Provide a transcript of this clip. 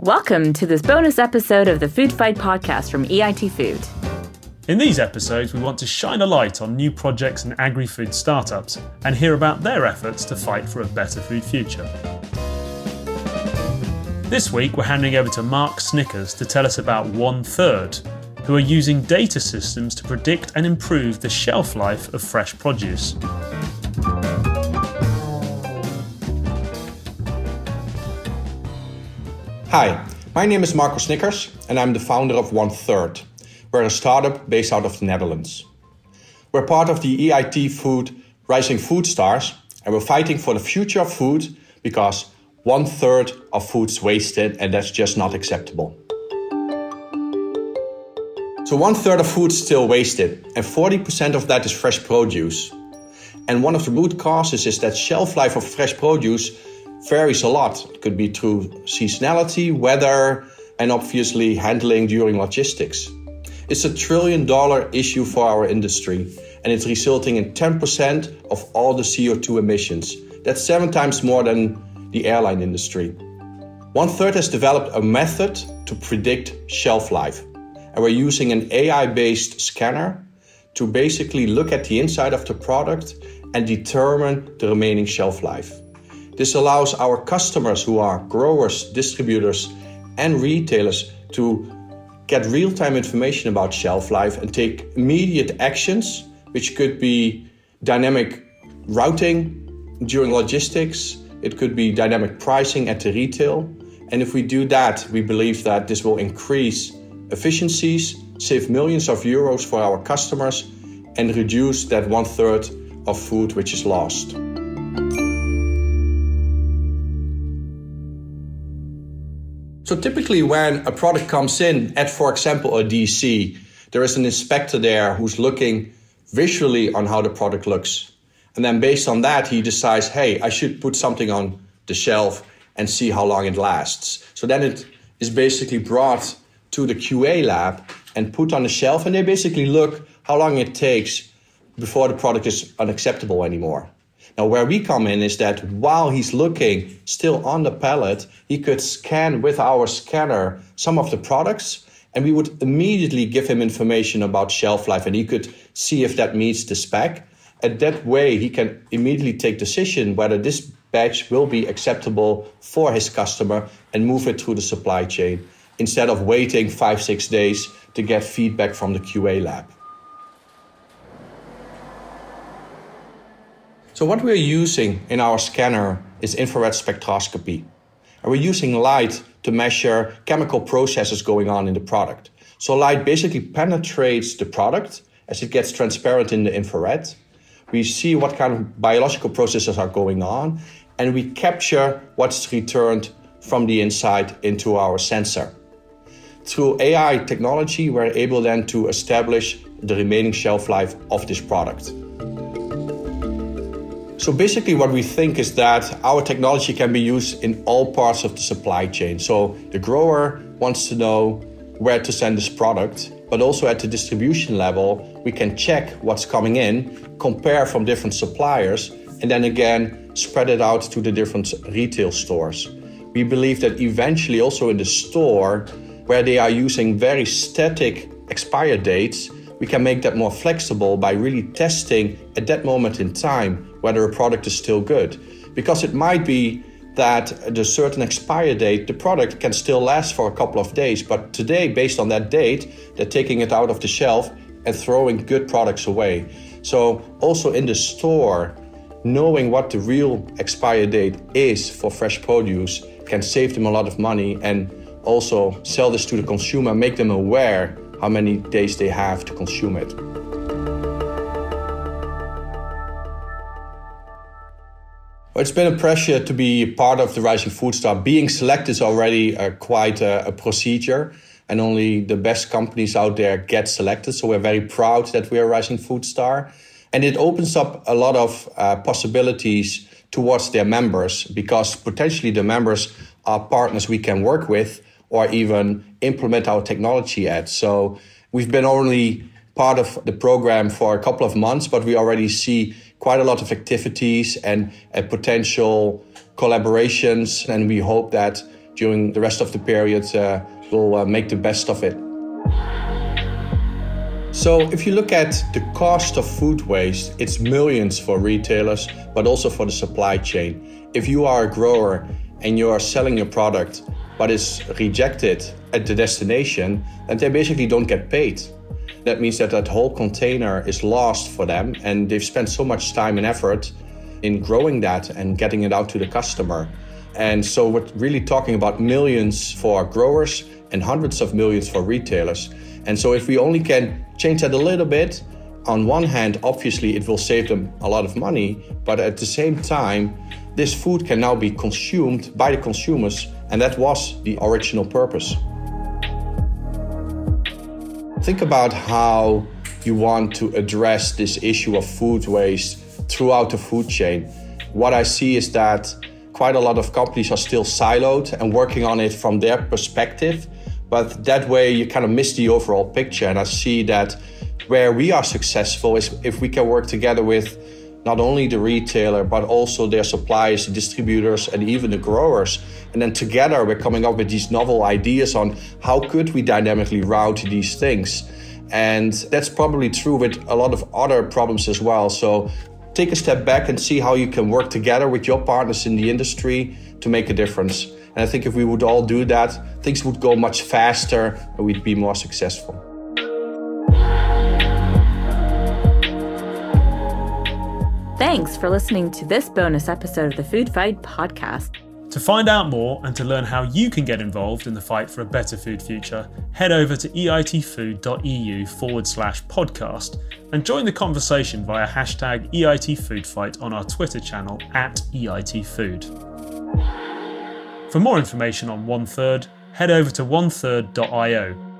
Welcome to this bonus episode of the Food Fight podcast from EIT Food. In these episodes, we want to shine a light on new projects and agri-food startups and hear about their efforts to fight for a better food future. This week, we're handing over to Mark Snickers to tell us about 1/3, who are using data systems to predict and improve the shelf life of fresh produce. Hi, my name is Marco Snickers and I'm the founder of 1/3. We're a startup based out of the Netherlands. We're part of the EIT Food Rising Food Stars and we're fighting for the future of food because 1/3 of food's wasted and that's just not acceptable. So 1/3 of food is still wasted and 40% of that is fresh produce. And one of the root causes is that shelf life of fresh produce varies a lot. It could be through seasonality, weather, and obviously handling during logistics. It's $1 trillion issue for our industry, and it's resulting in 10% of all the CO2 emissions. That's 7 times more than the airline industry. 1/3 has developed a method to predict shelf life, and we're using an AI-based scanner to basically look at the inside of the product and determine the remaining shelf life. This allows our customers, who are growers, distributors, and retailers, to get real-time information about shelf life and take immediate actions, which could be dynamic routing during logistics. It could be dynamic pricing at the retail. And if we do that, we believe that this will increase efficiencies, save millions of euros for our customers, and reduce that 1/3 of food which is lost. So typically when a product comes in at, for example, a DC, there is an inspector there who's looking visually on how the product looks. And then based on that, he decides, hey, I should put something on the shelf and see how long it lasts. So then it is basically brought to the QA lab and put on the shelf, and they basically look how long it takes before the product is unacceptable anymore. Now, where we come in is that while he's looking still on the pallet, he could scan with our scanner some of the products, and we would immediately give him information about shelf life, and he could see if that meets the spec. And that way, he can immediately take decision whether this batch will be acceptable for his customer and move it through the supply chain, instead of waiting 5-6 days to get feedback from the QA lab. So what we're using in our scanner is infrared spectroscopy. And we're using light to measure chemical processes going on in the product. So light basically penetrates the product as it gets transparent in the infrared. We see what kind of biological processes are going on, and we capture what's returned from the inside into our sensor. Through AI technology, we're able then to establish the remaining shelf life of this product. So basically what we think is that our technology can be used in all parts of the supply chain. So the grower wants to know where to send this product, but also at the distribution level, we can check what's coming in, compare from different suppliers, and then again, spread it out to the different retail stores. We believe that eventually also in the store, where they are using very static expire dates, we can make that more flexible by really testing at that moment in time whether a product is still good. Because it might be that at a certain expire date, the product can still last for a couple of days, but today, based on that date, they're taking it out of the shelf and throwing good products away. So also in the store, knowing what the real expire date is for fresh produce can save them a lot of money, and also sell this to the consumer, make them aware how many days they have to consume it. Well, it's been a pleasure to be part of the Rising Food Star. Being selected is already quite a procedure, and only the best companies out there get selected. So we're very proud that we're a Rising Food Star. And it opens up a lot of possibilities towards their members, because potentially the members are partners we can work with or even implement our technology at. So we've been only part of the program for a couple of months, but we already see quite a lot of activities and potential collaborations. And we hope that during the rest of the period will make the best of it. So if you look at the cost of food waste, it's millions for retailers, but also for the supply chain. If you are a grower and you are selling your product, but it's rejected at the destination, then they basically don't get paid. That means that that whole container is lost for them, and they've spent so much time and effort in growing that and getting it out to the customer. And so we're really talking about millions for growers and hundreds of millions for retailers. And so if we only can change that a little bit, on one hand, obviously it will save them a lot of money, but at the same time, this food can now be consumed by the consumers, and that was the original purpose. Think about how you want to address this issue of food waste throughout the food chain. What I see is that quite a lot of companies are still siloed and working on it from their perspective, but that way you kind of miss the overall picture. And I see that where we are successful is if we can work together with not only the retailer, but also their suppliers, the distributors, and even the growers. And then together we're coming up with these novel ideas on how could we dynamically route these things. And that's probably true with a lot of other problems as well. So take a step back and see how you can work together with your partners in the industry to make a difference. And I think if we would all do that, things would go much faster and we'd be more successful. Thanks for listening to this bonus episode of the Food Fight podcast. To find out more and to learn how you can get involved in the fight for a better food future, head over to eitfood.eu/podcast and join the conversation via hashtag EITFoodFight on our Twitter channel @EITFood. For more information on 1/3, head over to onethird.io.